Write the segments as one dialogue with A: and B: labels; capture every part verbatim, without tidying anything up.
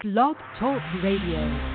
A: Blog Talk Radio.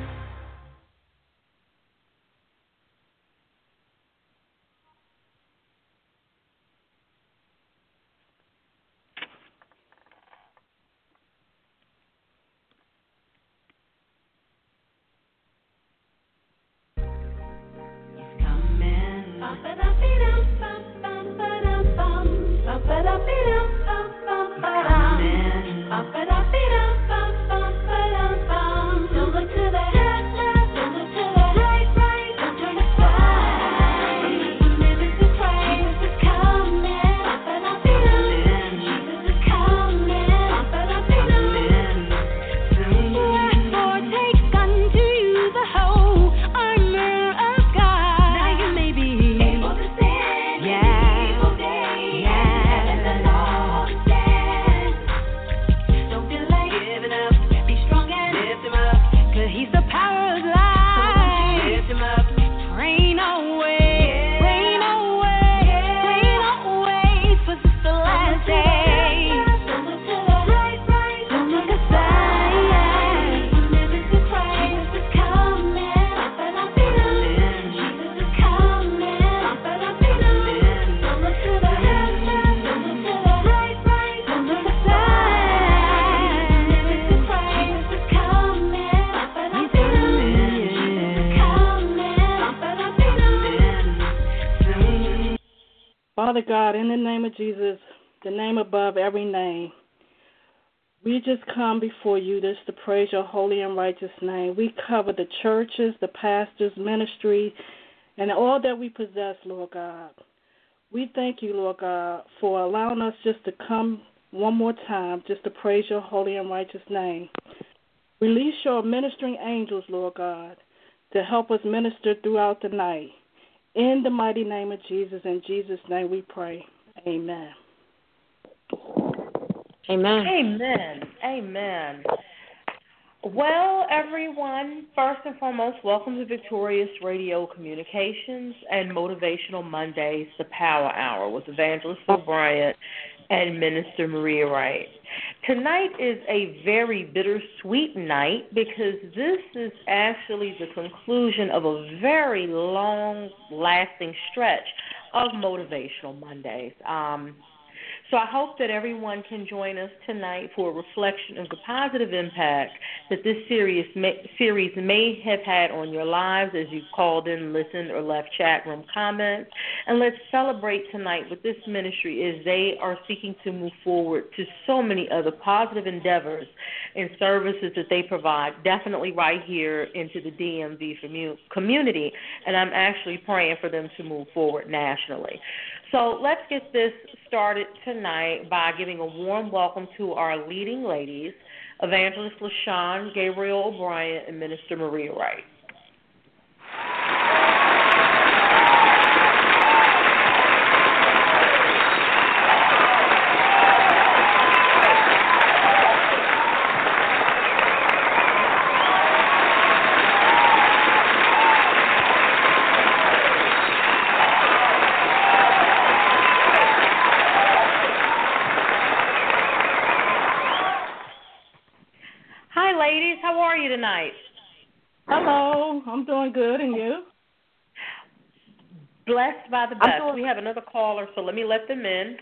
B: Father God, in the name of Jesus, the name above every name, we just come before you just to praise your holy and righteous name. We cover the churches, the pastors, ministry, and all that we possess, Lord God. We thank you, Lord God, for allowing us just to come one more time just to praise your holy and righteous name. Release your ministering angels, Lord God, to help us minister throughout the night. In the mighty name of Jesus, in Jesus' name we pray. Amen.
C: Amen.
D: Amen. Amen. Well, everyone, first and foremost, welcome to Victorious Radio Communications and Motivational Mondays, the Power Hour with Evangelist O'Brien and Minister Maria Wright. Tonight is a very bittersweet night because this is actually the conclusion of a very long-lasting stretch of Motivational Mondays. Um, so I hope that everyone can join us tonight for a reflection of the positive impact that this series may, series may have had on your lives as you called in, listened, or left chat room comments. And let's celebrate tonight with this ministry as they are seeking to move forward to so many other positive endeavors and services that they provide, definitely right here into the D M V community. And I'm actually praying for them to move forward nationally. So let's get this started tonight by giving a warm welcome to our leading ladies, Evangelist LaShawn Gabriel O'Brien and Minister Maria Wright. Ladies, how are you tonight?
B: Hello, I'm doing good, and you?
D: Blessed by the best. We have another caller, so let me let them in.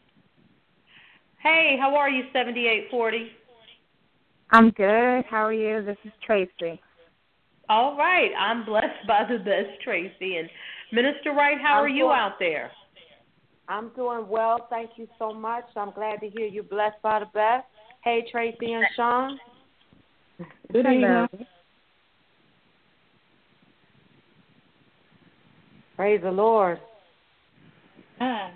D: Hey, how are you, seventy-eight forty?
E: I'm good. How are you? This is Tracy.
D: All right. I'm blessed by the best, Tracy. And Minister Wright, how
C: I'm
D: are you
C: doing,
D: out there?
C: I'm doing well. Thank you so much. I'm glad to hear you blessed by the best. Hey, Tracy and Sean.
B: Good evening.
C: Praise the Lord.
B: Ah.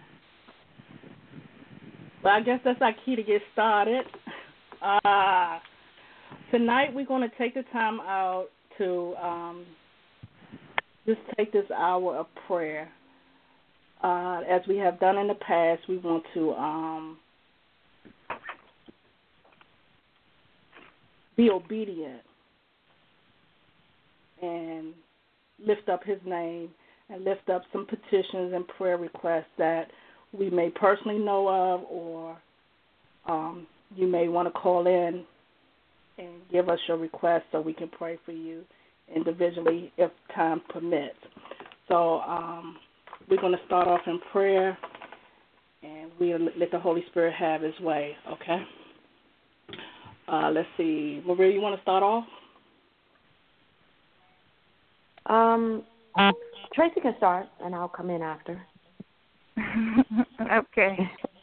B: Well, I guess that's our key to get started. Uh, tonight we're going to take the time out to um, just take this hour of prayer. Uh, as we have done in the past, we want to um, be obedient and lift up his name and lift up some petitions and prayer requests that we may personally know of, or um, you may want to call in and give us your request so we can pray for you individually if time permits. So um, we're going to start off in prayer, and we'll let the Holy Spirit have his way, okay? Uh, let's see. Maria, you want to start off?
C: Um, Tracy can start, and I'll come in after.
E: Okay.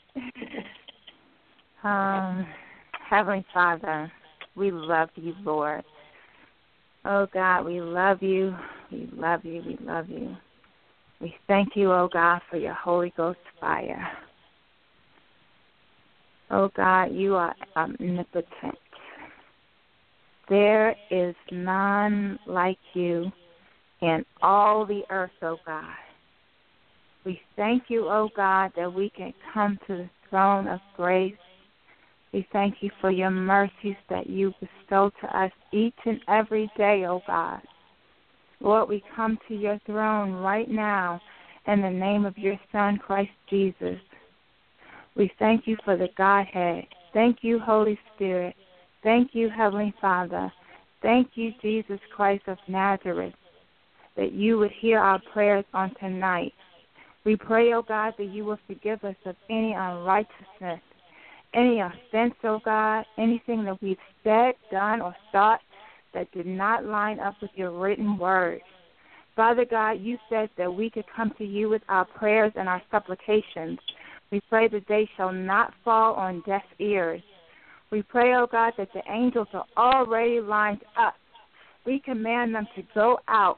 E: um, Heavenly Father, we love you, Lord. Oh, God, we love you. We love you. We love you. We thank you, oh, God, for your Holy Ghost fire. Oh, God, you are omnipotent. There is none like you in all the earth, oh, God. We thank you, oh, God, that we can come to the throne of grace. We thank you for your mercies that you bestow to us each and every day, oh, God. Lord, we come to your throne right now in the name of your Son, Christ Jesus. We thank you for the Godhead. Thank you, Holy Spirit. Thank you, Heavenly Father. Thank you, Jesus Christ of Nazareth, that you would hear our prayers on tonight. We pray, oh God, that you will forgive us of any unrighteousness, any offense, oh God, anything that we've said, done, or thought that did not line up with your written word. Father God, you said that we could come to you with our prayers and our supplications. We pray that they shall not fall on deaf ears. We pray, oh God, that the angels are already lined up. We command them to go out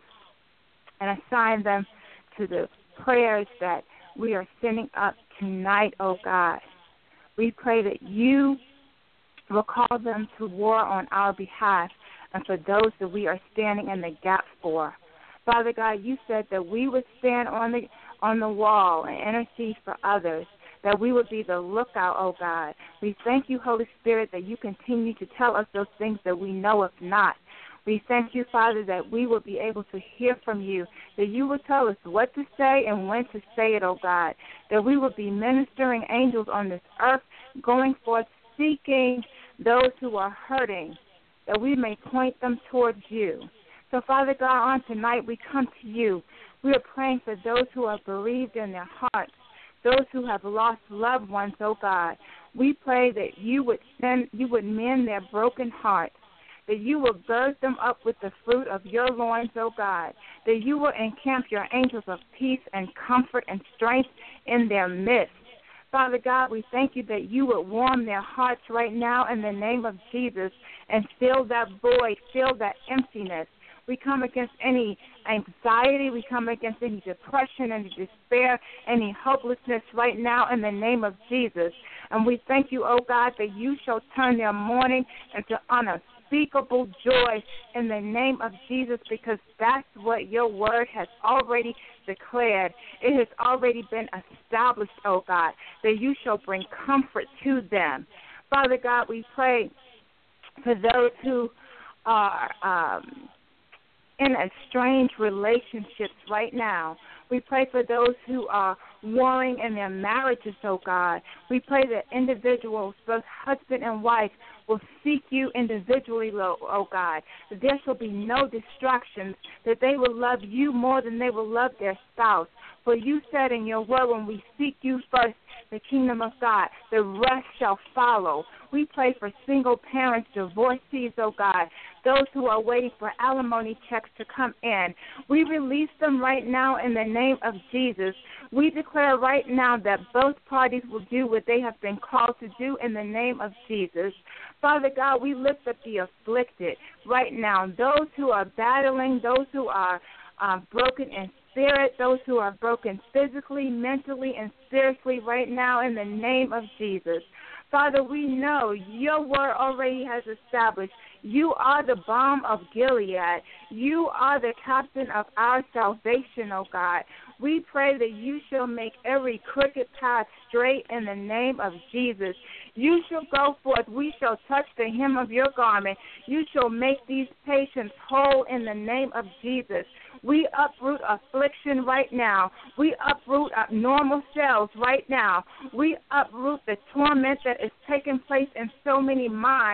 E: and assign them to the prayers that we are sending up tonight, oh God. We pray that you will call them to war on our behalf and for those that we are standing in the gap for. Father God, you said that we would stand on the on the wall and intercede for others, that we would be the lookout, oh God. We thank you, Holy Spirit, that you continue to tell us those things that we know of not. We thank you, Father, that we will be able to hear from you, that you will tell us what to say and when to say it, oh God, that we will be ministering angels on this earth, going forth, seeking those who are hurting, that we may point them towards you. So, Father God, on tonight we come to you. We are praying for those who are bereaved in their hearts, those who have lost loved ones, oh God. We pray that you would send, you would mend their broken hearts, that you will gird them up with the fruit of your loins, O God, that you will encamp your angels of peace and comfort and strength in their midst. Father God, we thank you that you would warm their hearts right now in the name of Jesus and fill that void, fill that emptiness. We come against any anxiety. We come against any depression, any despair, any hopelessness right now in the name of Jesus. And we thank you, oh God, that you shall turn their mourning into unspeakable joy in the name of Jesus, because that's what your word has already declared. It has already been established, oh God, that you shall bring comfort to them. Father God, we pray for those who are um, in estranged relationships right now. We pray for those who are warring in their marriages, oh God. We pray that individuals, both husband and wife, will seek you individually, oh God. That there shall be no distractions, that they will love you more than they will love their spouse. For you said in your word, when we seek you first, the kingdom of God, the rest shall follow. We pray for single parents, divorcees, oh God, those who are waiting for alimony checks to come in. We release them right now in the name of Jesus. We declare right now that both parties will do what they have been called to do in the name of Jesus. Father God, we lift up the afflicted right now, those who are battling, those who are um, broken in spirit, those who are broken physically, mentally, and spiritually right now in the name of Jesus. Father, we know your word already has established you are the balm of Gilead. You are the captain of our salvation, O God. We pray that you shall make every crooked path straight in the name of Jesus. You shall go forth. We shall touch the hem of your garment. You shall make these patients whole in the name of Jesus. We uproot affliction right now. We uproot abnormal cells right now. We uproot the torment that is taking place in so many minds,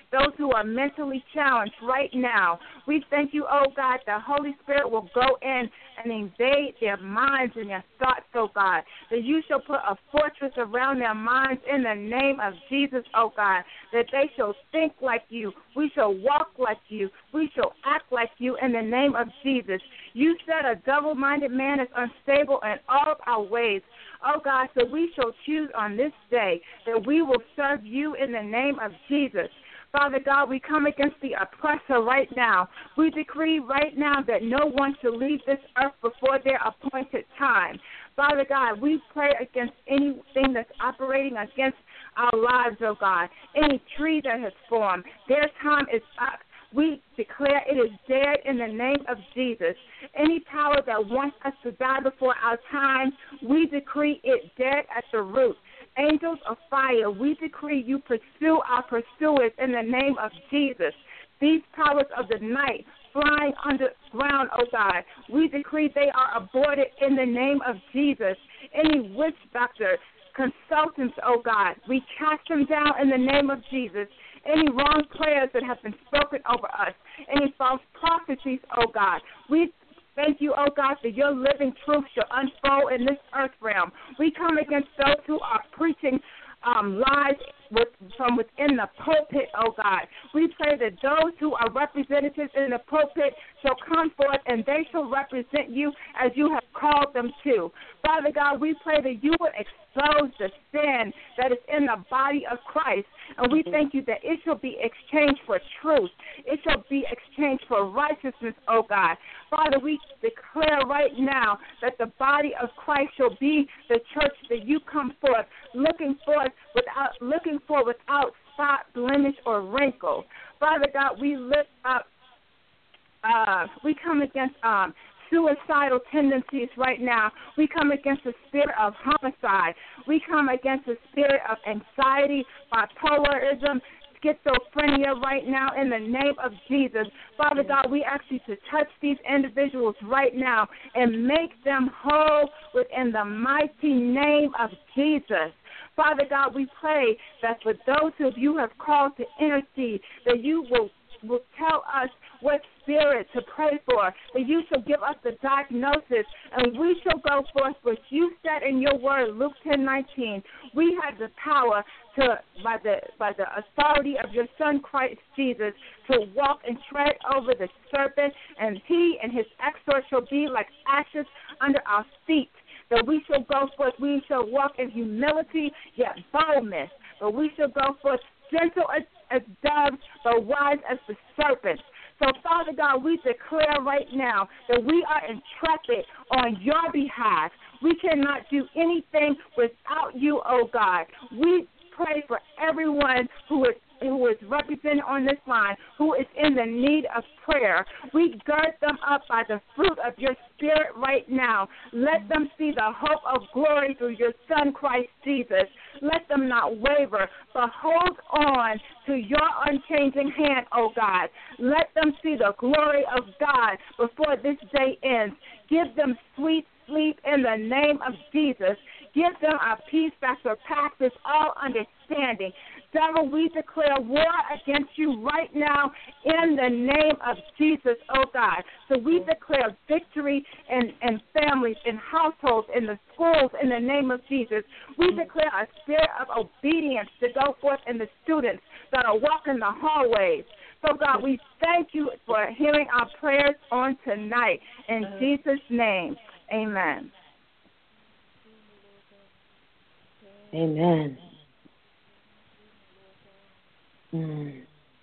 E: those who are mentally challenged right now. We thank you, oh God, the Holy Spirit will go in and invade their minds and their thoughts, oh God, that you shall put a fortress around their minds in the name of Jesus, oh God, that they shall think like you. We shall walk like you. We shall act like you in the name of Jesus. You said a double-minded man is unstable in all of our ways. Oh, God, so we shall choose on this day that we will serve you in the name of Jesus. Father God, we come against the oppressor right now. We decree right now that no one shall leave this earth before their appointed time. Father God, we pray against anything that's operating against our lives, oh God. Any tree that has formed, their time is up. We declare it is dead in the name of Jesus. Any power that wants us to die before our time, we decree it dead at the root. Angels of fire, we decree you pursue our pursuers in the name of Jesus. These powers of the night flying underground, oh God, we decree they are aborted in the name of Jesus. Any witch doctor, consultants, oh God, we cast them down in the name of Jesus. Any wrong prayers that have been spoken over us, any false prophecies, oh God, we thank you, oh God, that your living truth shall unfold in this earth realm. We come against those who are preaching um, lies with, from within the pulpit, oh God. We pray that those who are representatives in the pulpit shall come forth and they shall represent you as you have called them to. Father God, we pray that you would expose the sin that is in the body of Christ. And we thank you that it shall be exchanged for truth. It shall be exchanged for righteousness, oh God. Father, we declare right now that the body of Christ shall be the church that you come forth, looking forth without looking for without spot, blemish, or wrinkle. Father God, we lift up, uh, we come against um, suicidal tendencies right now. We come against the spirit of homicide. We come against the spirit of anxiety, bipolarism, schizophrenia right now in the name of Jesus. Father God, we ask you to touch these individuals right now and make them whole within the mighty name of Jesus. Father God, we pray that for those of you who have called to intercede, that you will will tell us what spirit to pray for, that you shall give us the diagnosis, and we shall go forth what you said in your word, Luke ten nineteen. We have the power to, by the by the authority of your Son Christ Jesus, to walk and tread over the serpent, and he and his escort shall be like ashes under our feet. That we shall go forth, we shall walk in humility, yet boldness, but we shall go forth gentle as, as doves, but wise as the serpents. So, Father God, we declare right now that we are intrepid on your behalf. We cannot do anything without you, oh God. We pray for everyone who is who is represented on this line, who is in the need of prayer. We gird them up by the fruit of your Spirit right now. Let them see the hope of glory through your Son, Christ Jesus. Let them not waver, but hold on to your unchanging hand, O God. Let them see the glory of God before this day ends. Give them sweet sleep in the name of Jesus. Give them a peace that surpasses all understanding. Devil, we declare war against you right now in the name of Jesus, oh God. So we declare victory in, in families, in households, in the schools, in the name of Jesus. We declare a spirit of obedience to go forth in the students that are walking the hallways. So, God, we thank you for hearing our prayers on tonight. In Jesus' name, amen.
F: Amen. Mm.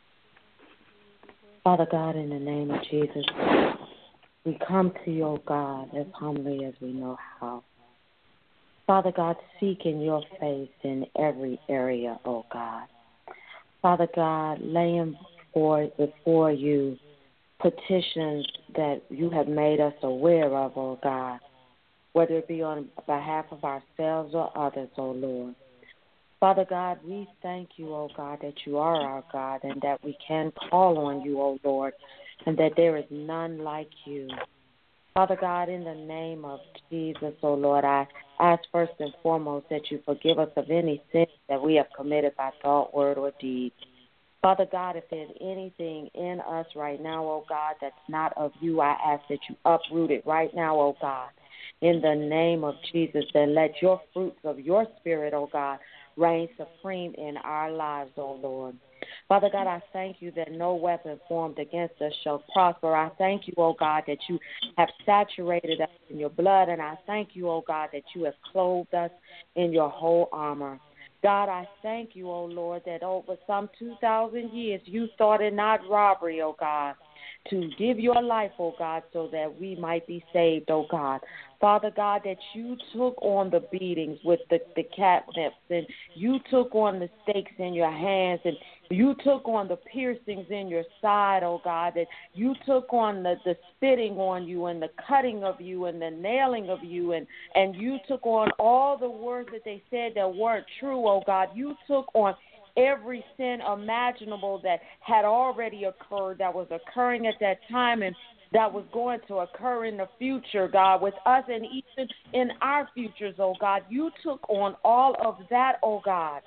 F: Father God, in the name of Jesus, we come to you, oh God, as humbly as we know how. Father God, seeking your face in every area, oh God. Father God, laying before, before you petitions that you have made us aware of, oh God, whether it be on behalf of ourselves or others, oh Lord. Father God, we thank you, oh God, that you are our God and that we can call on you, oh Lord, and that there is none like you. Father God, in the name of Jesus, oh Lord, I ask first and foremost that you forgive us of any sins that we have committed by thought, word, or deed. Father God, if there's anything in us right now, oh God, that's not of you, I ask that you uproot it right now, oh God, in the name of Jesus, and let your fruits of your spirit, oh God, reign supreme in our lives, oh Lord. Father God, I thank you that no weapon formed against us shall prosper. I thank you, oh God, that you have saturated us in your blood, and I thank you, oh God, that you have clothed us in your whole armor. God, I thank you, oh Lord, that over some two thousand years you thought it not robbery, oh God, to give your life, oh God, so that we might be saved, oh God. Father God, that you took on the beatings with the, the catnips, and you took on the stakes in your hands, and you took on the piercings in your side, oh God, that you took on the, the spitting on you and the cutting of you and the nailing of you, and, and you took on all the words that they said that weren't true, oh God. You took on every sin imaginable that had already occurred, that was occurring at that time, and that was going to occur in the future, God, with us and even in our futures, oh God. You took on all of that, oh God,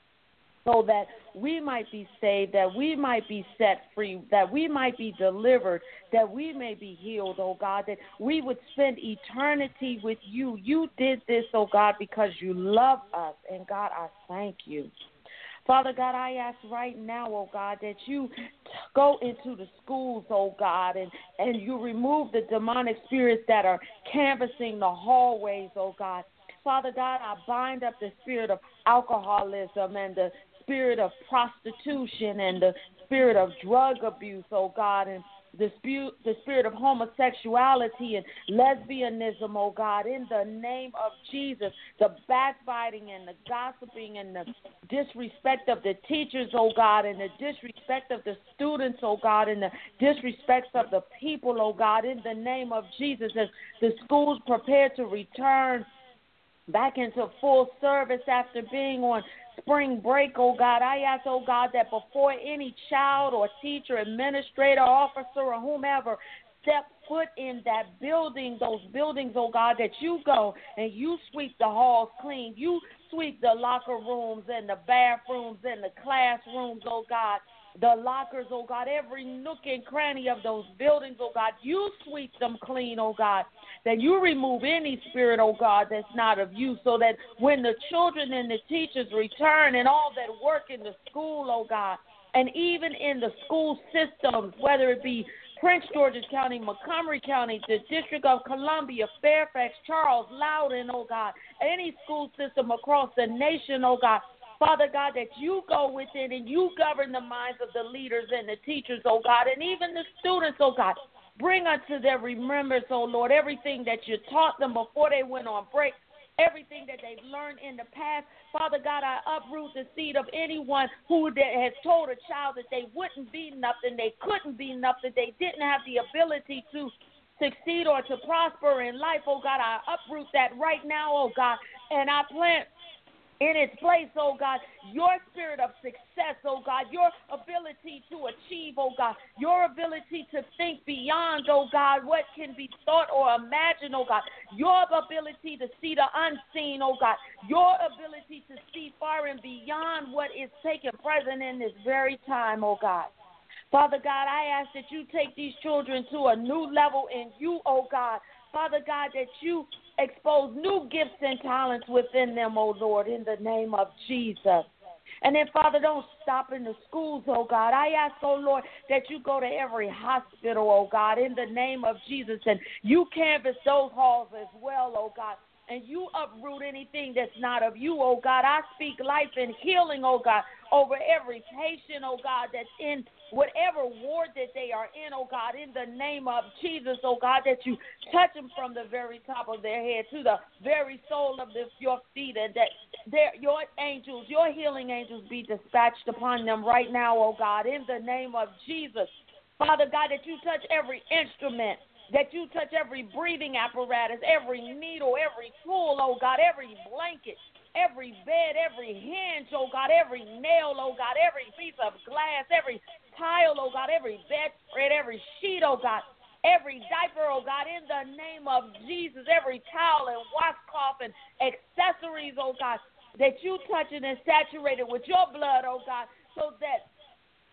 F: so that we might be saved, that we might be set free, that we might be delivered, that we may be healed, oh God, that we would spend eternity with you. You did this, oh God, because you love us, and God, I thank you. Father God, I ask right now, oh God, that you go into the schools, oh God, and, and you remove the demonic spirits that are canvassing the hallways, oh God. Father God, I bind up the spirit of alcoholism and the spirit of prostitution and the spirit of drug abuse, oh God, and the spirit, the spirit of homosexuality and lesbianism, oh God, in the name of Jesus, the backbiting and the gossiping and the disrespect of the teachers, oh God, and the disrespect of the students, oh God, and the disrespect of the people, oh God, in the name of Jesus, as the schools prepare to return back into full service after being on spring break, oh God. I ask, oh God, that before any child or teacher, administrator, officer, or whomever step foot in that building, those buildings, oh God, that you go and you sweep the halls clean. You sweep the locker rooms and the bathrooms and the classrooms, oh God. The lockers, oh God, every nook and cranny of those buildings, oh God, you sweep them clean, oh God, that you remove any spirit, oh God, that's not of you, so that when the children and the teachers return and all that work in the school, oh God, and even in the school systems, whether it be Prince George's County, Montgomery County, the District of Columbia, Fairfax, Charles, Loudoun, oh God, any school system across the nation, oh God, Father God, that you go within and you govern the minds of the leaders and the teachers, oh God, and even the students, oh God. Bring unto their remembrance, oh Lord, everything that you taught them before they went on break, everything that they've learned in the past. Father God, I uproot the seed of anyone who has told a child that they wouldn't be nothing, they couldn't be nothing, they didn't have the ability to succeed or to prosper in life, oh God. I uproot that right now, oh God, and I plant in its place, oh God, your spirit of success, oh God, your ability to achieve, oh God, your ability to think beyond, oh God, what can be thought or imagined, oh God, your ability to see the unseen, oh God, your ability to see far and beyond what is taking present in this very time, oh God. Father God, I ask that you take these children to a new level in you, oh God. Father God, that you expose new gifts and talents within them, oh Lord, in the name of Jesus. And then, Father, don't stop in the schools, oh God. I ask, oh Lord, that you go to every hospital, oh God, in the name of Jesus, and you canvass those halls as well, oh God. And you uproot anything that's not of you, oh God. I speak life and healing, oh God, over every patient, oh God, that's in whatever ward that they are in, oh God, in the name of Jesus, oh God, that you touch them from the very top of their head to the very sole of the, your feet, and that their, your angels, your healing angels be dispatched upon them right now, oh God, in the name of Jesus. Father God, that you touch every instrument, that you touch every breathing apparatus, every needle, every tool, oh God, every blanket, every bed, every hinge, oh God, every nail, oh God, every piece of glass, every tile, oh God, every bedspread, every sheet, oh God, every diaper, oh God, in the name of Jesus, every towel and washcloth and accessories, oh God, that you touch it and saturate it with your blood, oh God, so that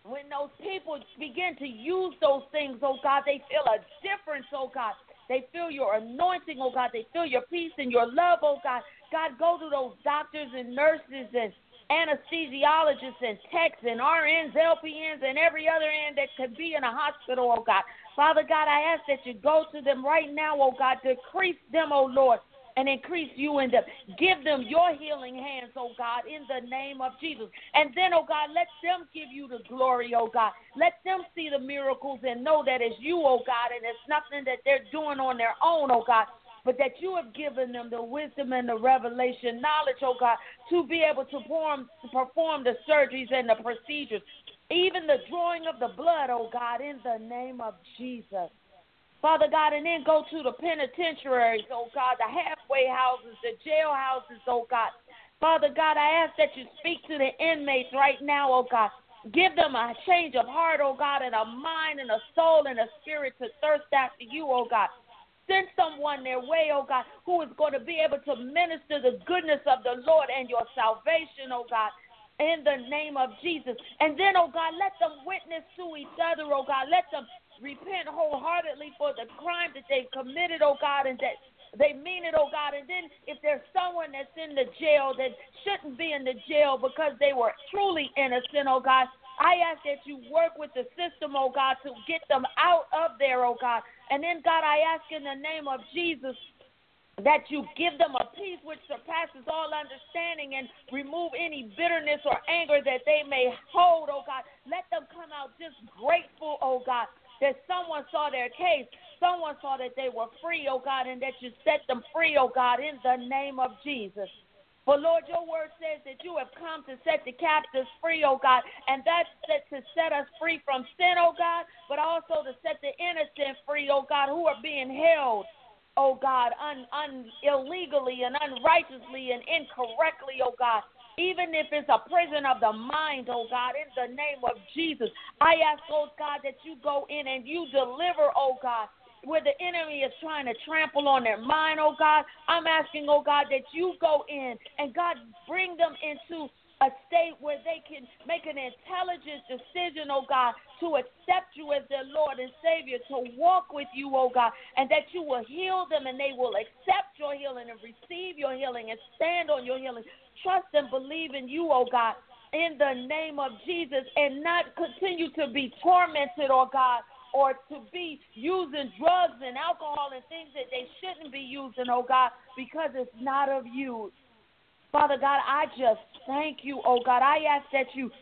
C: when those people begin to use those things, oh God, they feel a difference, oh God. They feel your anointing, oh God. They feel your peace and your love, oh God. God, go to those doctors and nurses and anesthesiologists and techs and R Ns, L P Ns, and every other end that could be in a hospital, oh God. Father God, I ask that you go to them right now, oh God. Decrease them, oh Lord, and increase you in them. Give them your healing hands, oh God, in the name of Jesus. And then, oh God, let them give you the glory, oh God. Let them see the miracles and know that it's you, oh God, and it's nothing that they're doing on their own, oh God, but that you have given them the wisdom and the revelation knowledge, oh God, to be able to perform, to perform the surgeries and the procedures, even the drawing of the blood, oh God, in the name of Jesus. Father God, and then go to the penitentiaries, oh God, the halfway houses, the jail houses, oh God. Father God, I ask that you speak to the inmates right now, oh God. Give them a change of heart, oh God, and a mind and a soul and a spirit to thirst after you, oh God. Send someone their way, oh God, who is going to be able to minister the goodness of the Lord and your salvation, oh God, in the name of Jesus. And then, oh God, let them witness to each other, oh God. Let them repent wholeheartedly for the crime that they've committed, oh God, and that they mean it, oh God. And then if there's someone that's in the jail that shouldn't be in the jail because they were truly innocent, oh God, I ask that you work with the system, oh God, to get them out of there, oh God. And then, God, I ask in the name of Jesus that you give them a peace which surpasses all understanding and remove any bitterness or anger that they may hold, oh God. Let them come out just grateful, oh God, that someone saw their case, someone saw that they were free, oh God, and that you set them free, oh God, in the name of Jesus. For, Lord, your word says that you have come to set the captives free, oh God, and that's set to set us free from sin, oh God, but also to set the innocent free, oh God, who are being held, oh God, un, un, illegally and unrighteously and incorrectly, oh God. Even if it's a prison of the mind, oh God, in the name of Jesus, I ask, oh God, that you go in and you deliver, oh God, where the enemy is trying to trample on their mind, oh God. I'm asking, oh God, that you go in and, God, bring them into a state where they can make an intelligent decision, oh God, to accept you as their Lord and Savior, to walk with you, oh God, and that you will heal them and they will accept your healing and receive your healing and stand on your healing. Trust and believe in you, oh God, in the name of Jesus, and not continue to be tormented, oh God, or to be using drugs and alcohol and things that they shouldn't be using, oh God, because it's not of you. Father God, I just thank you, oh God. I ask that you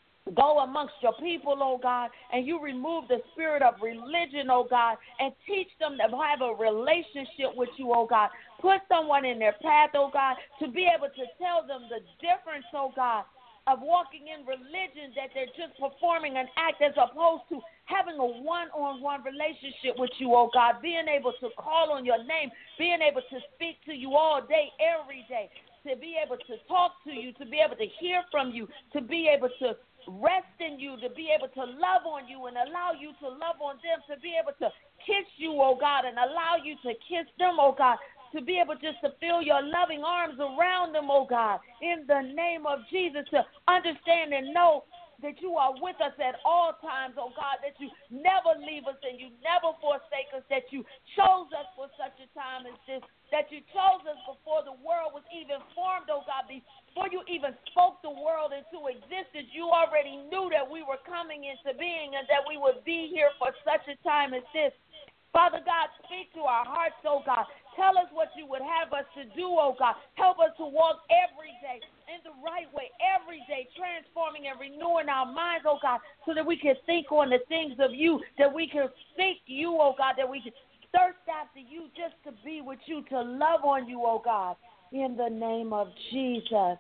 C: go amongst your people, oh God, and you remove the spirit of religion, oh God, and teach them to have a relationship with you, oh God. Put someone in their path, oh God, to be able to tell them the difference, oh God, of walking in religion, that they're just performing an act as opposed to having a one-on-one relationship with you, oh God, being able to call on your name, being able to speak to you all day, every day, to be able to talk to you, to be able to hear from you, to be able to rest in you, to be able to love on you and allow you to love on them, to be able to kiss you, oh God, and allow you to kiss them, oh God, to be able just to feel your loving arms around them, oh God, in the name of Jesus, to understand and know that you are with us at all times, oh God, that you never leave us and you never forsake us, that you chose us for such a time as this, that you chose us before the world was even formed, oh God, before you even spoke the world into existence. You already knew that we were coming into being and that we would be here for such a time as this. Father God, speak to our hearts, oh God. Tell us what you would have us to do, oh God. Help us to walk every day in the right way, every day, transforming and renewing our minds, oh God, so that we can think on the things of you, that we can seek you, oh God, that we can thirst after you just to be with you, to love on you, oh God, in the name of Jesus.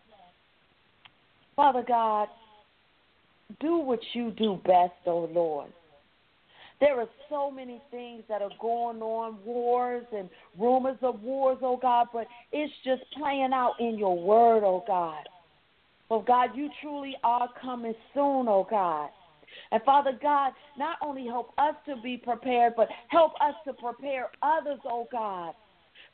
C: Father God, do what you do best, oh Lord. There are so many things that are going on, wars and rumors of wars, oh God, but it's just playing out in your word, oh God. Oh God, you truly are coming soon, oh God. And Father God, not only help us to be prepared, but help us to prepare others, oh God.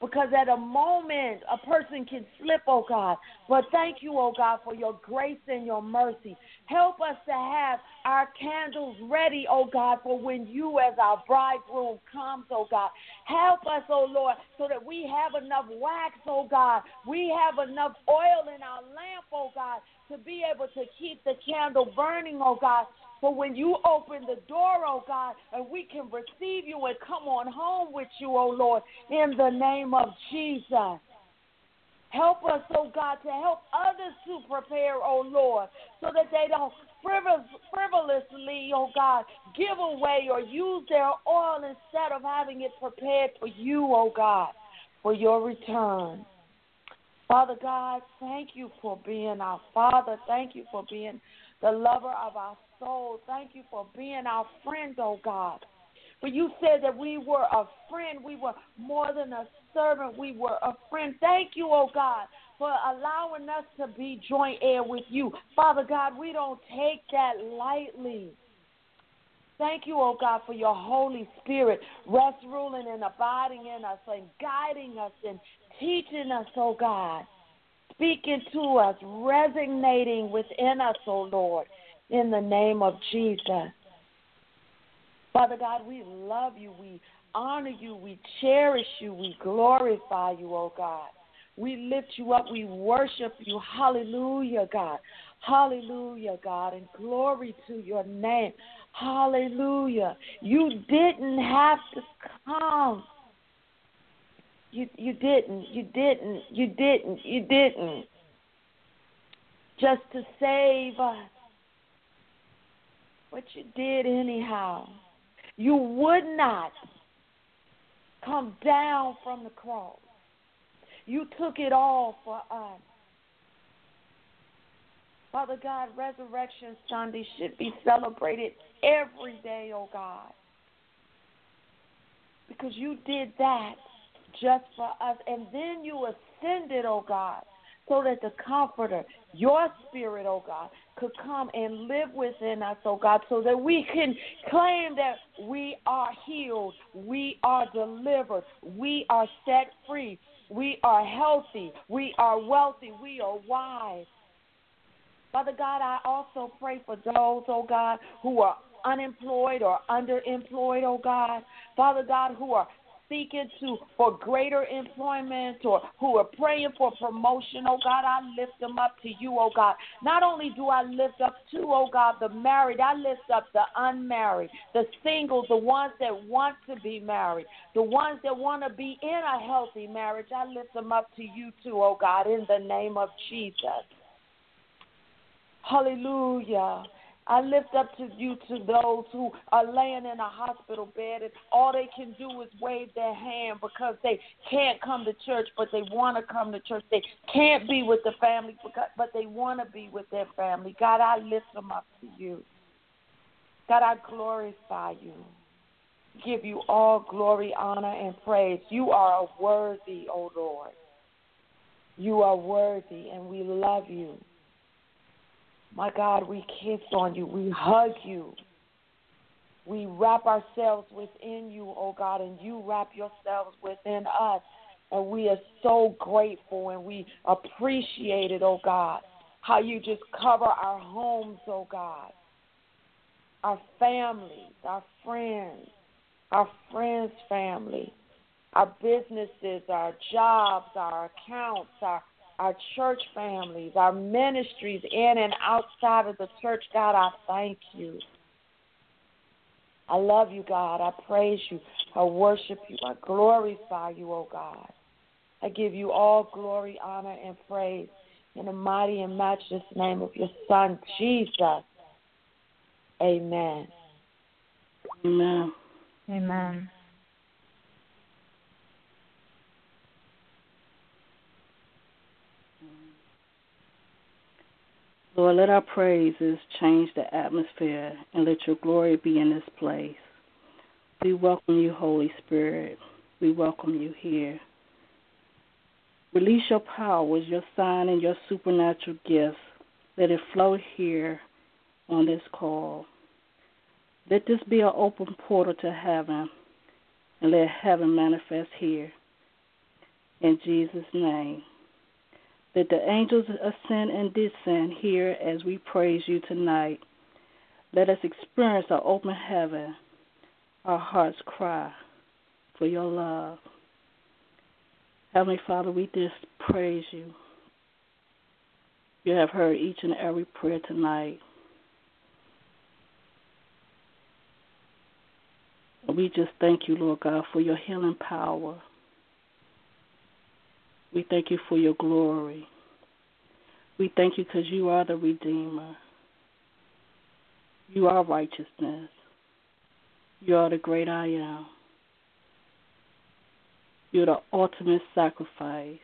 C: because at a moment a person can slip, oh God. But thank you, oh God, for your grace and your mercy. Help us to have our candles ready, oh God, for when you as our bridegroom comes, oh God. Help us, oh Lord, so that we have enough wax, oh God. We have enough oil in our lamp, oh God, to be able to keep the candle burning, oh God. For when you open the door, oh God, and we can receive you and come on home with you, oh Lord, in the name of Jesus. Help us, oh God, to help others to prepare, oh Lord, so that they don't frivol- frivolously, oh God, give away or use their oil instead of having it prepared for you, oh God, for your return. Father God, thank you for being our Father. Thank you for being the lover of our soul. Thank you for being our friend, oh God. For you said that we were a friend. We were more than a servant. We were a friend. Thank you, oh God, for allowing us to be joint heir with you. Father God, we don't take that lightly. Thank you, oh God, for your Holy Spirit rest, ruling, and abiding in us and guiding us and teaching us, oh God, speaking to us, resonating within us, oh Lord, in the name of Jesus. Father God, we love you, we honor you, we cherish you, we glorify you, oh God. We lift you up, we worship you. Hallelujah, God. Hallelujah, God, and glory to your name. Hallelujah. You didn't have to come. You you didn't, you didn't, you didn't, you didn't. Just to save us. But you did anyhow. You would not come down from the cross. You took it all for us. Father God, Resurrection Sunday should be celebrated every day, oh God. Because you did that just for us. And then you ascended, oh God, so that the Comforter, your Spirit, oh God, could come and live within us, oh God, so that we can claim that we are healed, we are delivered, we are set free, we are healthy, we are wealthy, we are wise. Father God, I also pray for those, oh God, who are unemployed or underemployed, oh God. Father God, who are seeking to for greater employment or who are praying for promotion, oh God, I lift them up to you, oh God. Not only do I lift up to, oh God, the married, I lift up the unmarried, the singles, the ones that want to be married, the ones that want to be in a healthy marriage. I lift them up to you too, oh God, in the name of Jesus. Hallelujah. I lift up to you to those who are laying in a hospital bed and all they can do is wave their hand because they can't come to church, but they want to come to church. They can't be with the family, but they want to be with their family. God, I lift them up to you. God, I glorify you. Give you all glory, honor, and praise. You are worthy, O Lord. You are worthy, and we love you. My God, we kiss on you. We hug you. We wrap ourselves within you, oh God, and you wrap yourselves within us. And we are so grateful and we appreciate it, oh God, how you just cover our homes, oh God, our families, our friends, our friends' family, our businesses, our jobs, our accounts, our our church families, our ministries in and outside of the church. God, I thank you. I love you, God. I praise you. I worship you. I glorify you, oh God. I give you all glory, honor, and praise in the mighty and matchless name of your Son, Jesus. Amen.
B: Amen.
E: Amen.
B: Lord, let our praises change the atmosphere and let your glory be in this place. We welcome you, Holy Spirit. We welcome you here. Release your powers, your sign, and your supernatural gifts. Let it flow here on this call. Let this be an open portal to heaven, and let heaven manifest here. in Jesus' name. Let the angels ascend and descend here as we praise you tonight. Let us experience our open heaven, our hearts cry for your love. Heavenly Father, we just praise you. You have heard each and every prayer tonight. We just thank you, Lord God, for your healing power. We thank you for your glory. We thank you because you are the Redeemer. You are righteousness. You are the great I am. You're the ultimate sacrifice.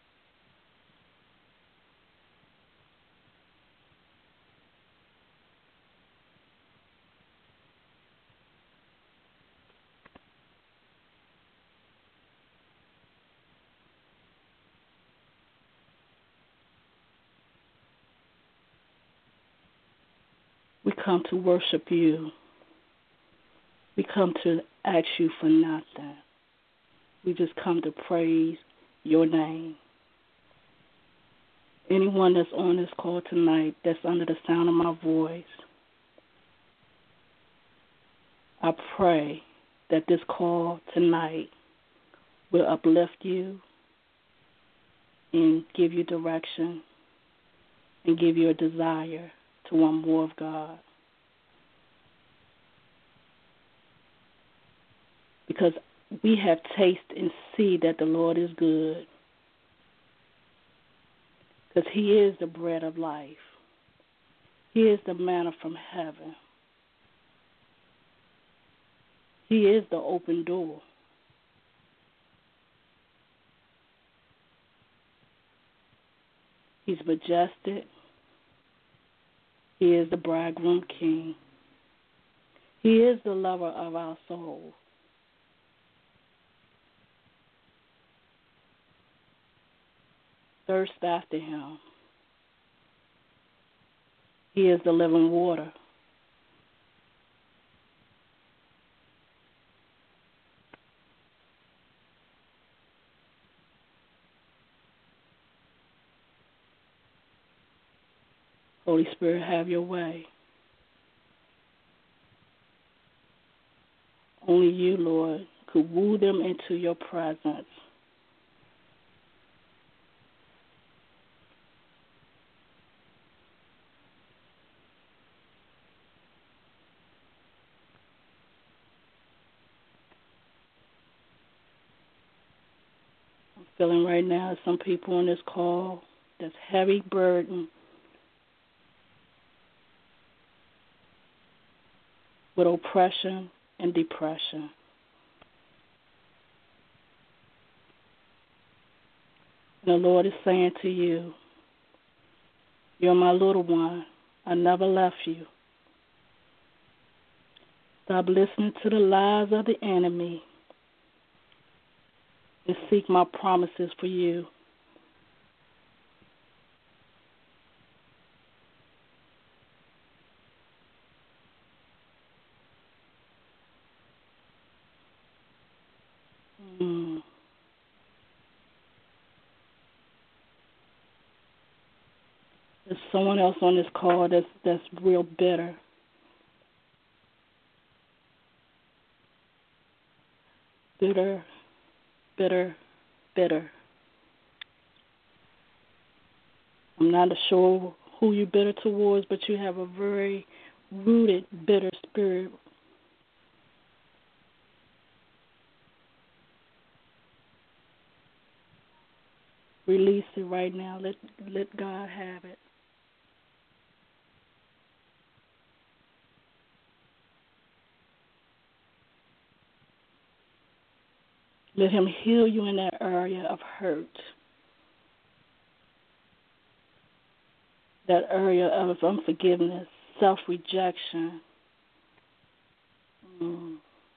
B: We come to worship you. We come to ask you for nothing. We just come to praise your name. Anyone that's on this call tonight that's under the sound of my voice, I pray that this call tonight will uplift you and give you direction and give you a desire to want more of God. Because we have tasted and see that the Lord is good. Because he is the bread of life. He is the manna from heaven. He is the open door. He's majestic. He is the bridegroom king. He is the lover of our souls. Thirst after him. He is the living water. Holy Spirit, have your way. Only you, Lord, could woo them into your presence. I'm feeling right now some people on this call that's heavy burden with oppression and depression. And the Lord is saying to you, you're my little one. I never left you. Stop listening to the lies of the enemy and seek my promises for you. Mm. There's someone else on this call that's that's real bitter. Bitter, bitter, bitter. I'm not sure who you're bitter towards, but you have a very rooted, bitter spirit. Release it right now. Let let God have it. Let him heal you in that area of hurt. That area of unforgiveness, self-rejection. Mm.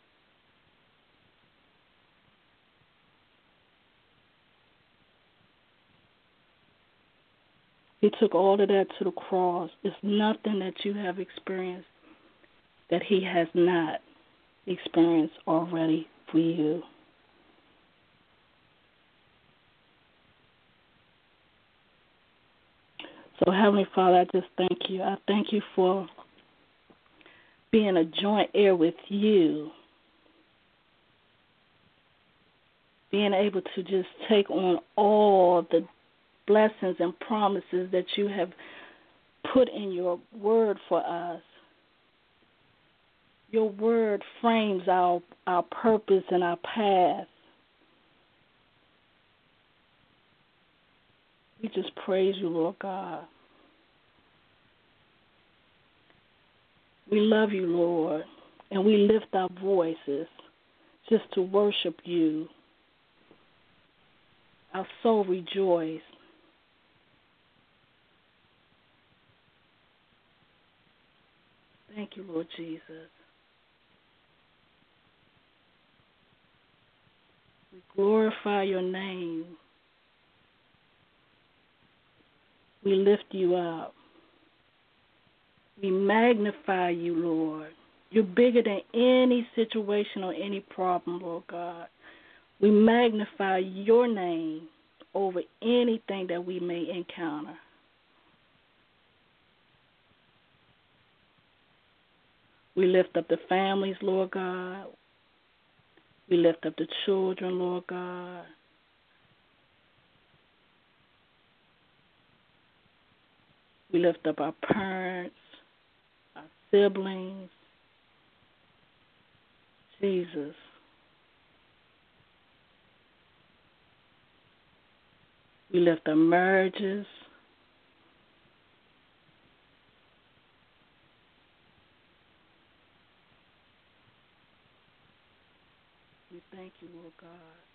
B: He took all of that to the cross. It's nothing that you have experienced that he has not experienced already for you. So, Heavenly Father, I just thank you. I thank you for being a joint heir with you, being able to just take on all the blessings and promises that you have put in your word for us. Your word frames our, our purpose and our path. We just praise you, Lord God. We love you, Lord, and we lift our voices just to worship you. Our soul rejoices. Thank you, Lord Jesus. We glorify your name. We lift you up. We magnify you, Lord. You're bigger than any situation or any problem, Lord God. We magnify your name over anything that we may encounter. We lift up the families, Lord God. We lift up the children, Lord God. We lift up our parents, our siblings. Jesus. We lift up marriages. We thank you, Lord God.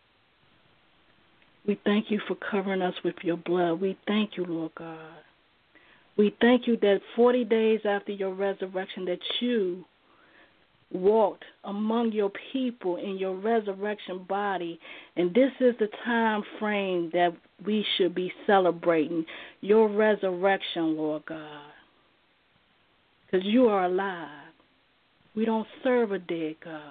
B: We thank you for covering us with your blood. We thank you, Lord God. We thank you that forty days after your resurrection that you walked among your people in your resurrection body. And this is the time frame that we should be celebrating your resurrection, Lord God. Because you are alive. We don't serve a dead God.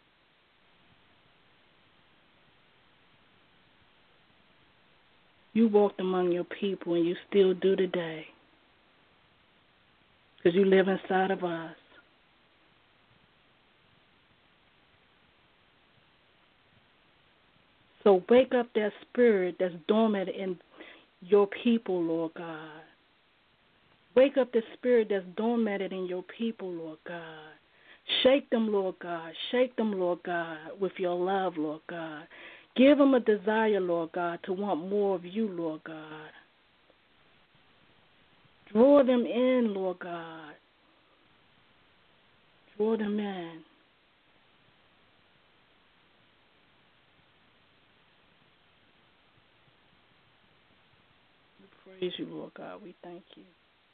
B: You walked among your people, and you still do today. Because you live inside of us. So wake up that spirit that's dormant in your people, Lord God. Wake up the spirit that's dormant in your people, Lord God. Shake them, Lord God. Shake them, Lord God, with your love, Lord God. Give them a desire, Lord God, to want more of you, Lord God. Draw them in, Lord God. Draw them in. We praise you, Lord God. We thank you.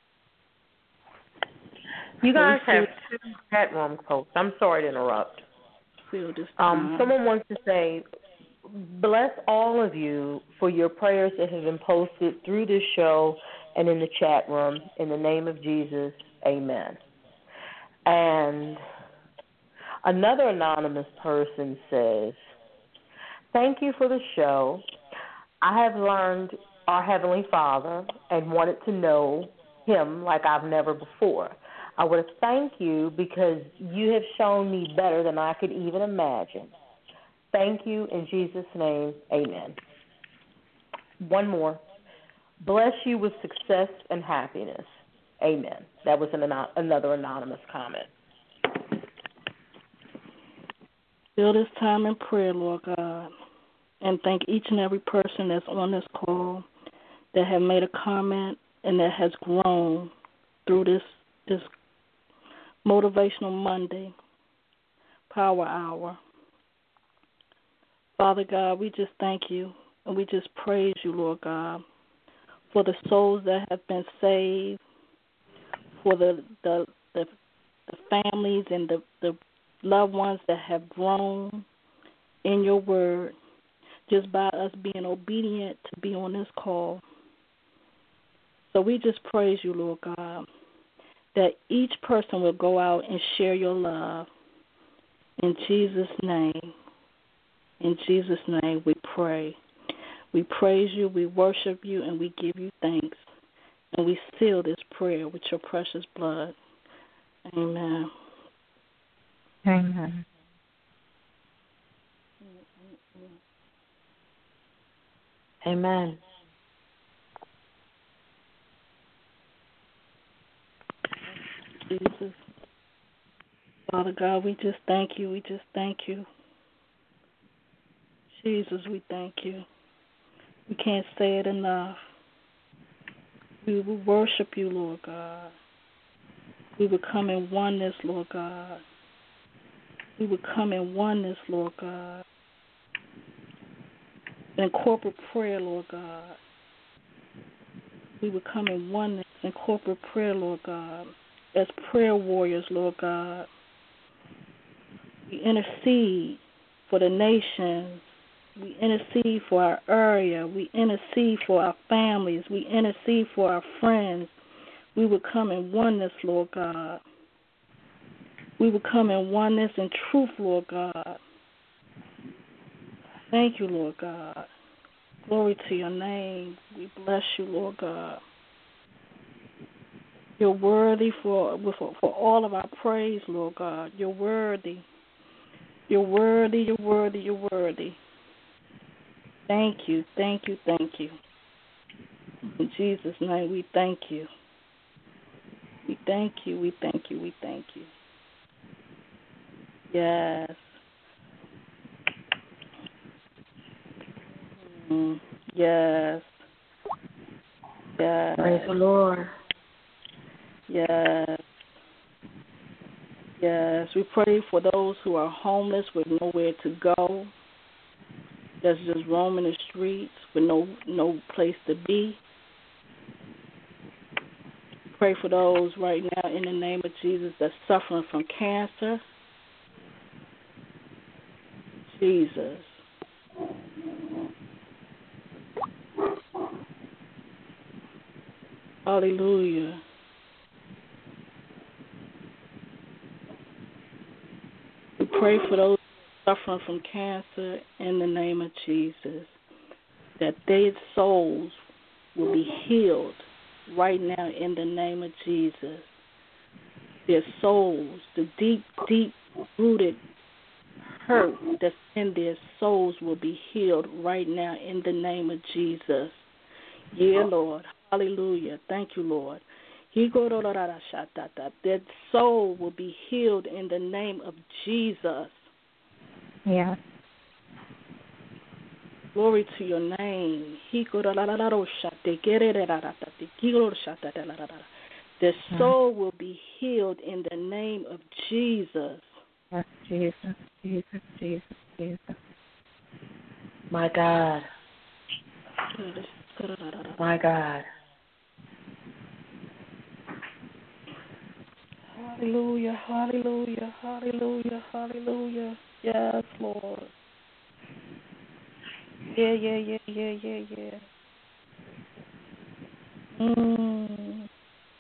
D: You guys have two chat room posts. I'm sorry to interrupt.
B: Feel this
D: um, someone wants to say, bless all of you for your prayers that have been posted through this show and in the chat room. In the name of Jesus, amen. And another anonymous person says, thank you for the show. I have learned our Heavenly Father and wanted to know Him like I've never before. I want to thank you because you have shown me better than I could even imagine. Thank you in Jesus' name, amen. One more. Bless you with success and happiness. Amen. That was an, another anonymous comment.
B: Fill this time in prayer, Lord God, and thank each and every person that's on this call that have made a comment and that has grown through this this Motivational Monday Power Hour. Father God, we just thank you and we just praise you, Lord God, for the souls that have been saved, for the the, the, the families and the, the loved ones that have grown in your word just by us being obedient to be on this call. So we just praise you, Lord God, that each person will go out and share your love. In Jesus' name, in Jesus' name we pray. We praise you, we worship you, and we give you thanks. And we seal this prayer with your precious blood. Amen.
E: Amen.
F: Amen.
B: Jesus. Father God, we just thank you. We just thank you. Jesus, we thank you. We can't say it enough. We will worship you, Lord God. We will come in oneness, Lord God. We will come in oneness, Lord God. In corporate prayer, Lord God. We will come in oneness in corporate prayer, Lord God. As prayer warriors, Lord God. We intercede for the nations. We intercede for our area. We intercede for our families. We intercede for our friends. We will come in oneness, Lord God. We will come in oneness and truth, Lord God. Thank you, Lord God. Glory to your name. We bless you, Lord God. You're worthy for, for, for all of our praise, Lord God. You're worthy. You're worthy, you're worthy, you're worthy. Thank you, thank you, thank you. In Jesus' name, we thank you. We thank you, we thank you, we thank you. Yes. Mm, yes. Yes.
F: Praise the Lord.
B: Yes. Yes. We pray for those who are homeless with nowhere to go. That's just roaming the streets with no no place to be. Pray for those right now in the name of Jesus that's suffering from cancer. Jesus. Hallelujah. We pray for those suffering from cancer in the name of Jesus, that their souls will be healed right now in the name of Jesus. Their souls, the deep, deep rooted hurt that's in their souls will be healed right now in the name of Jesus. Yeah, Lord. Hallelujah. Thank you, Lord. That soul will be healed in the name of Jesus.
E: Yeah.
B: Glory to your name. The soul will be healed in the name of Jesus.
E: Yes, Jesus, Jesus, Jesus, Jesus.
F: My God. My God.
B: Hallelujah, hallelujah, hallelujah, hallelujah. Yes, Lord. Yeah, yeah, yeah, yeah, yeah, yeah. Mm.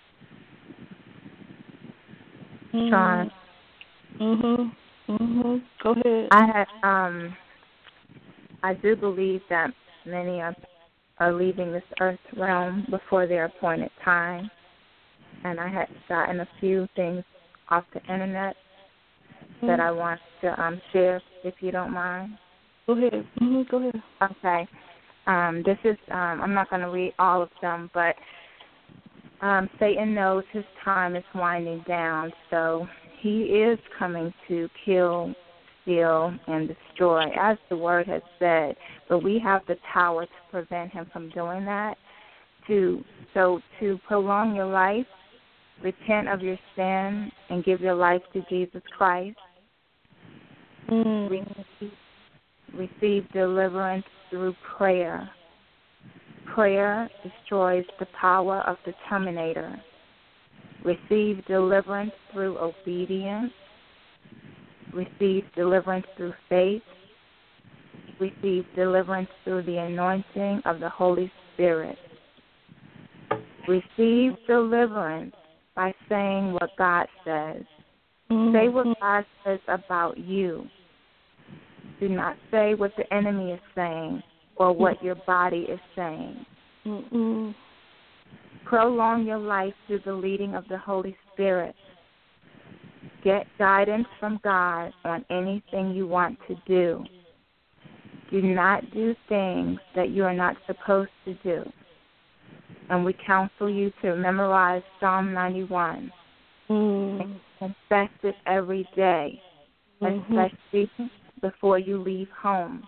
E: Sean.
B: Mhm. Mhm. Go ahead.
E: I had um I do believe that many are are leaving this earth realm before their appointed time. And I had gotten a few things off the internet mm-hmm. that I want to um share if you don't mind.
B: Go ahead. Mm-hmm. Go ahead.
E: Okay. Um, this is um I'm not gonna read all of them, but um Satan knows his time is winding down, so he is coming to kill, steal, and destroy, as the word has said. But we have the power to prevent him from doing that. To so to prolong your life, repent of your sin, and give your life to Jesus Christ.
B: Mm.
E: Receive, receive deliverance through prayer. Prayer destroys the power of the Terminator. Receive deliverance through obedience. Receive deliverance through faith. Receive deliverance through the anointing of the Holy Spirit. Receive deliverance by saying what God says. Mm-hmm. Say what God says about you. Do not say what the enemy is saying or what your body is saying.
B: Mm-mm.
E: Prolong your life through the leading of the Holy Spirit. Get guidance from God on anything you want to do. Do not do things that you are not supposed to do. And we counsel you to memorize Psalm ninety-one.
B: Mm.
E: And confess it every day,
B: Mm-hmm.
E: especially before you leave home.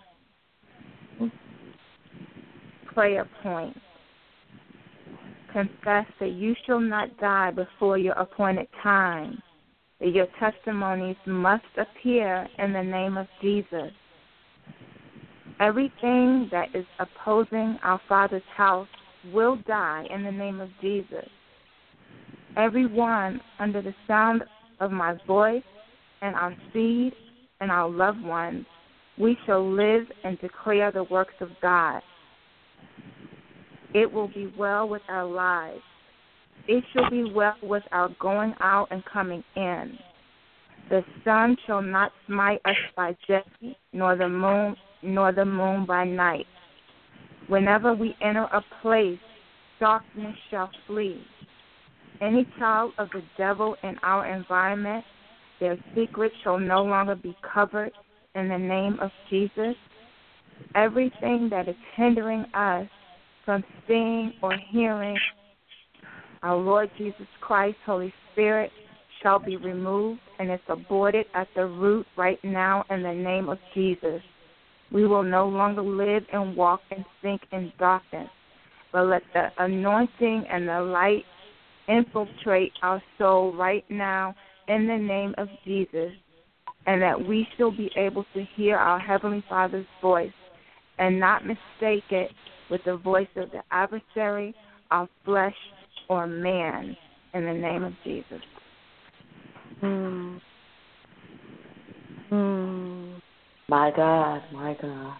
E: Prayer point. Confess that you shall not die before your appointed time, that your testimonies must appear in the name of Jesus. Everything that is opposing our Father's house will die in the name of Jesus. Everyone under the sound of my voice and our seed and our loved ones, we shall live and declare the works of God. It will be well with our lives. It shall be well with our going out and coming in. The sun shall not smite us by day, nor the moon, nor the moon by night. Whenever we enter a place, darkness shall flee. Any child of the devil in our environment, their secrets shall no longer be covered in the name of Jesus. Everything that is hindering us from seeing or hearing our Lord Jesus Christ, Holy Spirit, shall be removed and is aborted at the root right now in the name of Jesus. We will no longer live and walk and think in darkness, but let the anointing and the light infiltrate our soul right now in the name of Jesus, and that we shall be able to hear our Heavenly Father's voice and not mistake it with the voice of the adversary, our flesh, or man, in the name of Jesus.
B: Mm. Mm.
F: My God, my God.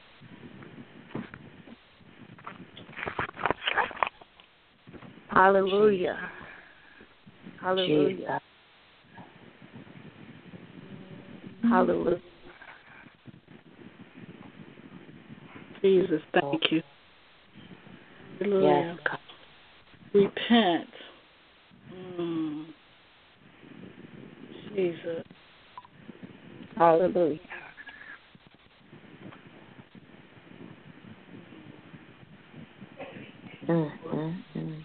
E: Hallelujah. Hallelujah.
F: Jesus.
E: Hallelujah.
B: Jesus, thank you. Hallelujah.
F: Yes, God.
B: Repent. Mm. Jesus.
E: Hallelujah.
F: Mm, mm, mm.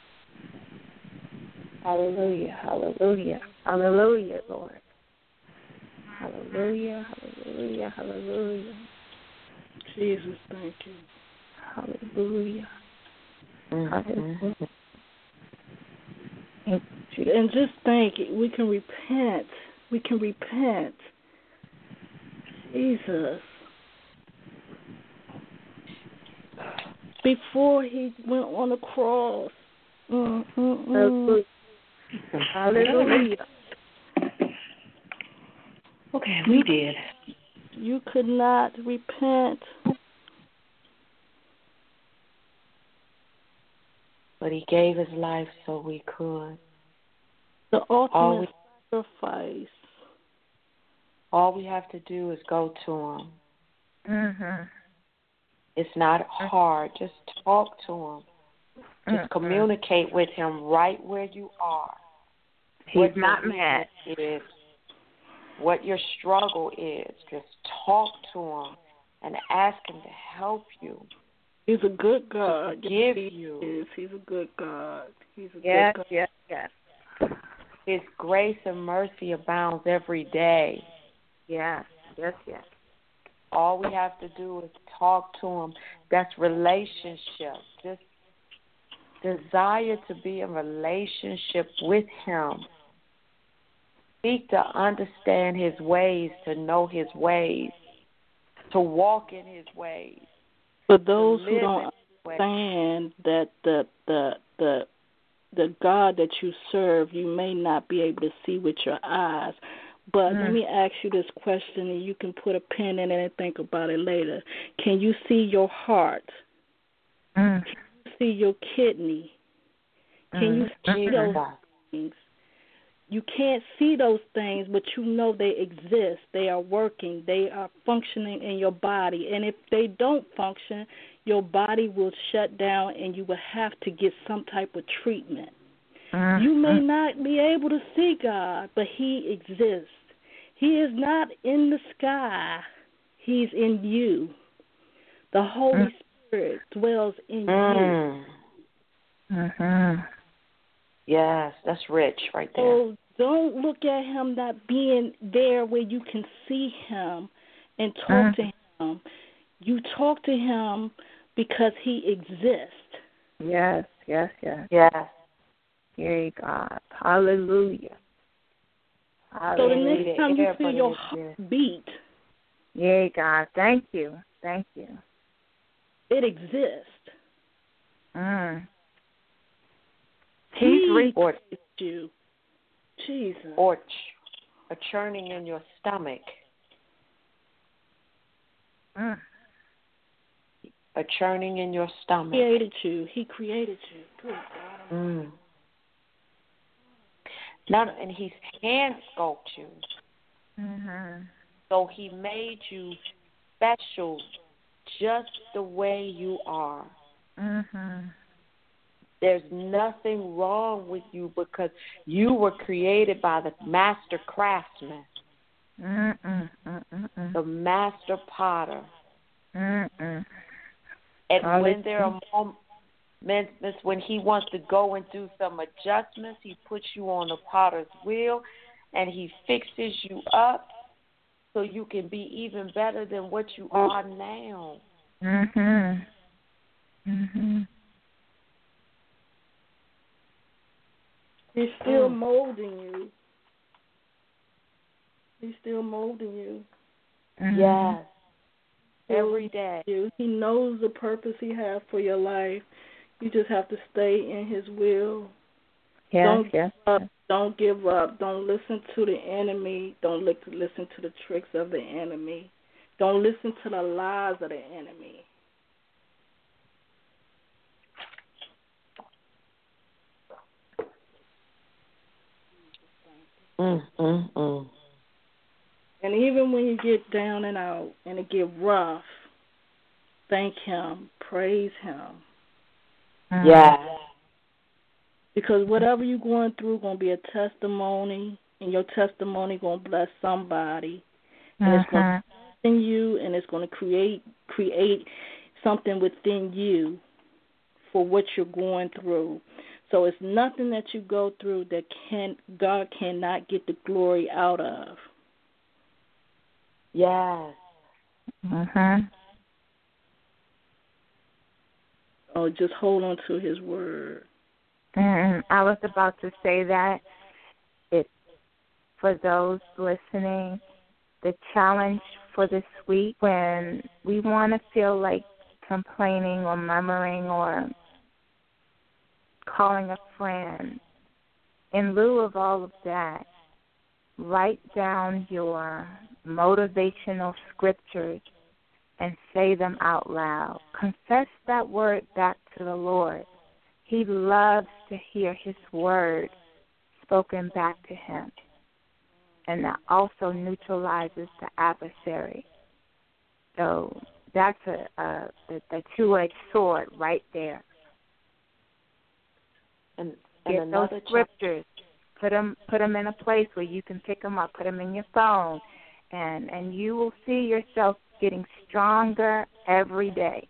E: Hallelujah. Hallelujah. Hallelujah, Lord. Hallelujah. Hallelujah. Hallelujah.
B: Jesus, thank you.
E: Hallelujah.
F: Mm,
E: Hallelujah.
F: mm, mm.
E: Thank you, Jesus.
B: And just think, we can repent. We can repent. Jesus. Before he went on the cross. Mm, mm, mm.
E: Hallelujah.
D: Okay, we did.
B: You could not repent.
F: But he gave his life so we could.
B: The
F: All
B: ultimate
F: we,
B: sacrifice.
F: all we have to do is go to him.
E: Mm-hmm.
F: It's not hard. Just talk to him. Just
E: Mm-hmm.
F: communicate with him right where you are.
E: He's
F: what
E: not
F: your
E: mad.
F: Is, what your struggle is. Just talk to him and ask him to help you.
B: He's a good God.
F: Give
B: Yes, he
F: you.
B: is. He's a good God. He's a
E: Yes,
B: good God.
E: yes, yes.
F: His grace and mercy abounds every day.
E: Yes, yes, yes.
F: All we have to do is talk to him. That's relationship. Just desire to be in relationship with him. Seek to understand his ways, to know his ways, to walk in his ways.
B: For those who
F: live
B: don't understand that the the the the God that you serve, you may not be able to see with your eyes. But
E: Mm.
B: let me ask you this question, and you can put a pin in it and think about it later. Can you see your heart?
E: Mm.
B: Can you see your kidney? Can you
E: Mm.
B: see
E: Mm.
B: those things? you can't see those things, but you know they exist. They are working. They are functioning in your body. And if they don't function, your body will shut down and you will have to get some type of treatment. Mm-hmm. You may not be able to see God, but He exists. He is not in the sky. He's in you. The Holy mm-hmm. Spirit dwells in
F: mm.
B: you.
F: Mm-hmm. Yes, that's rich right there.
B: So don't look at Him not being there where you can see Him and talk mm-hmm. to Him. You talk to Him because He exists.
E: Yes, yes, yes.
F: Yes.
E: Yay, God. Hallelujah. Hallelujah.
B: So the next time you feel your heart beat.
E: Yay, God. Thank you. Thank you.
B: It exists.
E: Mm.
B: He's
F: reached
B: you. Jesus.
F: Or ch- a churning in your stomach.
E: Mm.
F: A churning in your stomach.
B: He created you. He created you. Good God.
F: Mm. Not, and He's hand sculpted you.
E: Mm-hmm.
F: So He made you special just the way you are.
E: Mm-hmm.
F: There's nothing wrong with you because you were created by the master craftsman,
E: Mm-mm. Mm-mm.
F: the master potter.
E: Mm-mm.
F: And
E: Hallelujah.
F: when there are moments when He wants to go and do some adjustments, He puts you on the potter's wheel and He fixes you up so you can be even better than what you are now.
E: Mhm. Mhm.
B: He's still mm. molding you. He's still molding you.
F: Mm-hmm. Yes. Every day.
B: You. He knows the purpose He has for your life. You just have to stay in His will.
E: Yes,
B: don't
E: yes.
B: Give up. Don't give up. Don't listen to the enemy. Don't listen to the tricks of the enemy. Don't listen to the lies of the enemy.
F: Mm, mm, mm.
B: And even when you get down and out and it get rough, thank Him, praise Him.
F: Yeah.
B: Because whatever you're going through going to be a testimony, and your testimony going to bless somebody, and uh-huh. it's going to bless you, and it's going to create create something within you for what you're going through. So it's nothing that you go through that can God cannot get the glory out of.
F: Yes.
E: Uh-huh.
B: Oh, just hold on to His word.
E: And I was about to say that it for those listening, the challenge for this week, when we want to feel like complaining or murmuring or calling a friend, in lieu of all of that, write down your motivational scriptures and say them out loud. Confess that word back to the Lord. He loves to hear His word spoken back to Him. And that also neutralizes the adversary. So that's a, a the, the two-edged sword right there.
F: And, and
E: Get those scriptures. Put them, put them in a place where you can pick them up. Put them in your phone. And, and you will see yourself getting stronger every day.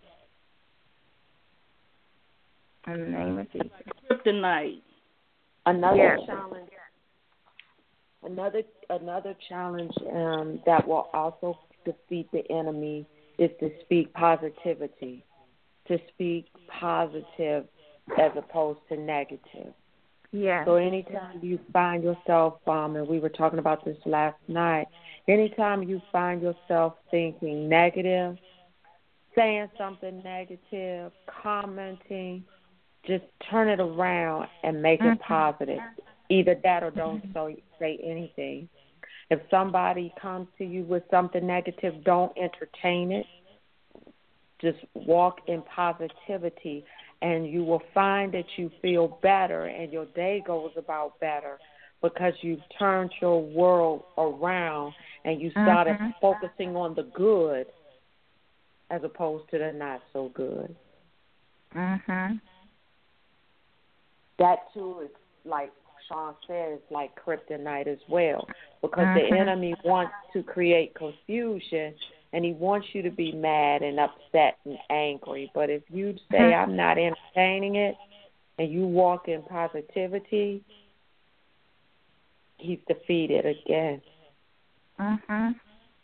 E: In the name of Jesus.
B: Kryptonite.
F: Another
E: yes.
F: challenge. Another another challenge um, that will also defeat the enemy is to speak positivity, to speak positive as opposed to negative.
E: Yeah.
F: So anytime you find yourself, um, and we were talking about this last night, anytime you find yourself thinking negative, saying something negative, commenting, just turn it around and make it positive. Either that or don't say anything. If somebody comes to you with something negative, don't entertain it. Just walk in positivity, and you will find that you feel better and your day goes about better because you've turned your world around and you started
E: mm-hmm.
F: focusing on the good as opposed to the not so good.
E: Mhm.
F: That too is, like Sean says, like kryptonite as well, because
E: Mhm.
F: the enemy wants to create confusion and he wants you to be mad and upset and angry. But if you say,
E: Mhm.
F: I'm not entertaining it, and you walk in positivity, he's defeated again.
E: Mhm.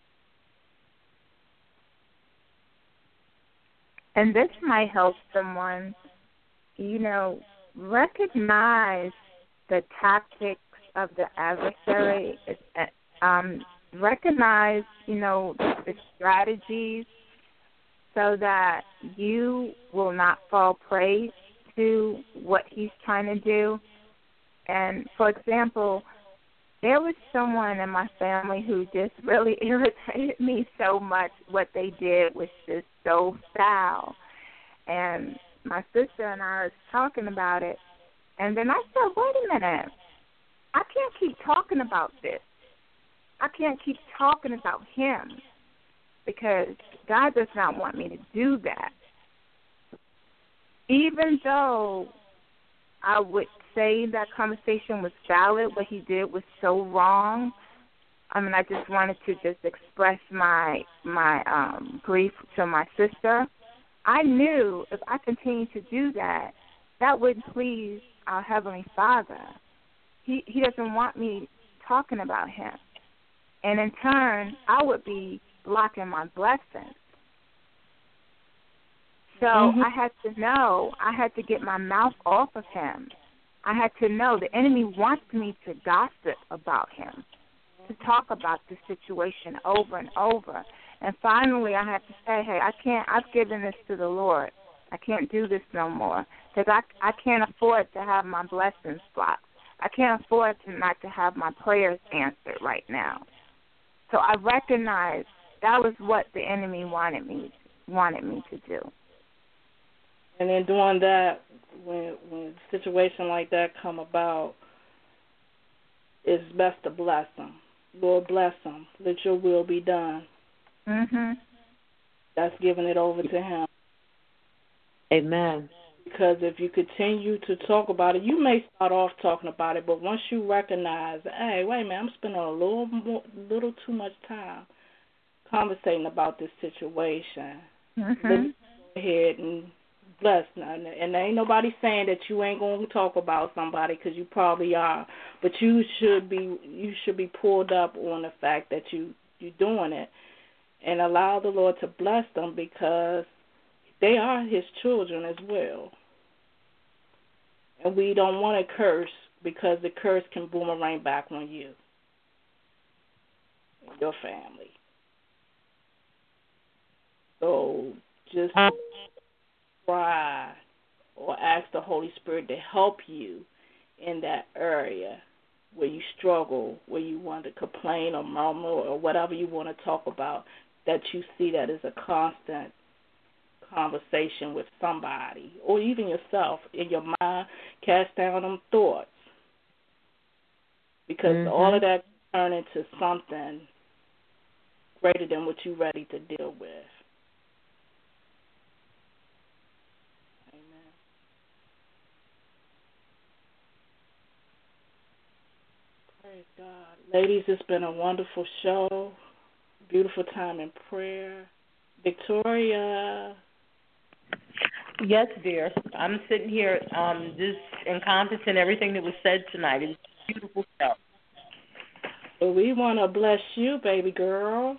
E: And this might help someone, you know, recognize the tactics of the adversary. Um, recognize, you know, the strategies so that you will not fall prey to what he's trying to do. And, for example, there was someone in my family who just really irritated me so much. What they did was just so foul. And my sister and I was talking about it, and then I said, wait a minute. I can't keep talking about this. I can't keep talking about him because God does not want me to do that. Even though I would say that conversation was valid, what he did was so wrong. I mean, I just wanted to just express my my um, grief to my sister. I knew if I continued to do that, that wouldn't please our Heavenly Father. He he doesn't want me talking about him. And in turn, I would be blocking my blessings. So
B: Mm-hmm.
E: I had to know, I had to get my mouth off of him. I had to know the enemy wants me to gossip about him, to talk about the situation over and over. And finally I had to say, hey, I can't, I've given this to the Lord. I can't do this no more because I, I can't afford to have my blessings blocked. I can't afford to not to have my prayers answered right now. So I recognized that was what the enemy wanted me wanted me to do.
B: And in doing that, when when a situation like that come about, it's best to bless them. Lord, bless them. Let your will be done.
E: Mhm.
B: That's giving it over to him.
F: Amen.
B: Because if you continue to talk about it, you may start off talking about it, but once you recognize, hey, wait a minute, I'm spending a little more, little too much time conversating about this situation.
E: Mhm.
B: Let me go ahead and bless. And there ain't nobody saying that you ain't going to talk about somebody, because you probably are, but you should be you should be pulled up on the fact that you you're doing it, and allow the Lord to bless them, because they are his children as well. And we don't want to curse, because the curse can boomerang back on you and your family. So just try or ask the Holy Spirit to help you in that area where you struggle, where you want to complain or murmur or whatever you want to talk about, that you see that as a constant conversation with somebody, or even yourself in your mind. Cast down them thoughts, because
F: mm-hmm.
B: all of that can turn into something greater than what you're ready to deal with. Amen. Praise God. Ladies, it's been a wonderful show. Beautiful time in prayer. Victoria.
D: Yes, dear. I'm sitting here um, just encompassing everything that was said tonight. It was a beautiful show.
B: Well, we want to bless you, baby girl.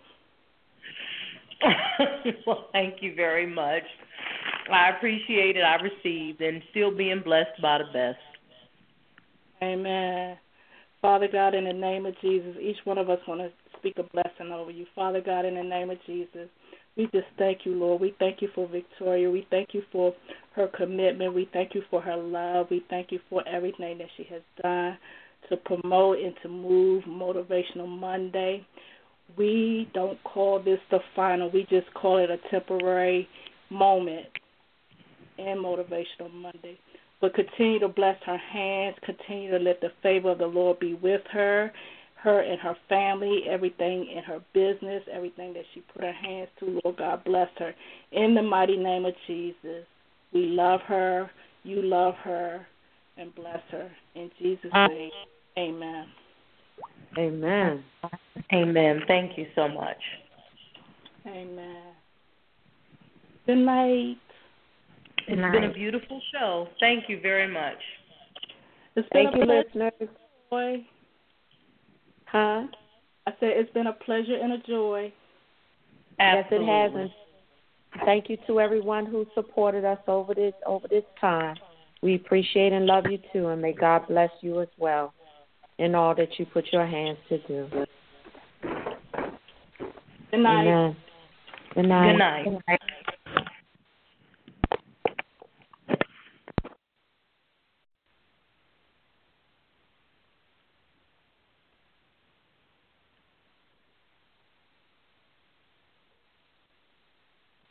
D: Well, thank you very much. I appreciate it. I received, and still being blessed by the best.
B: Amen. Father God, in the name of Jesus, each one of us want to speak a blessing over you. Father God, in the name of Jesus, we just thank you, Lord. We thank you for Victoria. We thank you for her commitment. We thank you for her love. We thank you for everything that she has done to promote and to move Motivational Monday. We don't call this the final. We just call it a temporary moment in Motivational Monday. but continue to bless her hands, continue to let the favor of the Lord be with her, her and her family, everything in her business, everything that she put her hands to. Lord God, bless her. In the mighty name of Jesus, we love her, you love her, and bless her. In Jesus' name, amen.
F: Amen.
D: Amen. Thank you so much.
B: Amen. Good night.
D: It's been a beautiful show. Thank you very much.
B: It's been
F: Thank
B: a
F: you,
B: pleasure,
F: listeners.
B: joy.
F: Huh?
B: I said it's been a pleasure and a joy.
D: Absolutely.
F: Yes, it has. And thank you to everyone who supported us over this over this time. We appreciate and love you too, and may God bless you as well in all that you put your hands to do.
B: Good night.
F: Amen. Good night.
D: Good night.
F: Good night.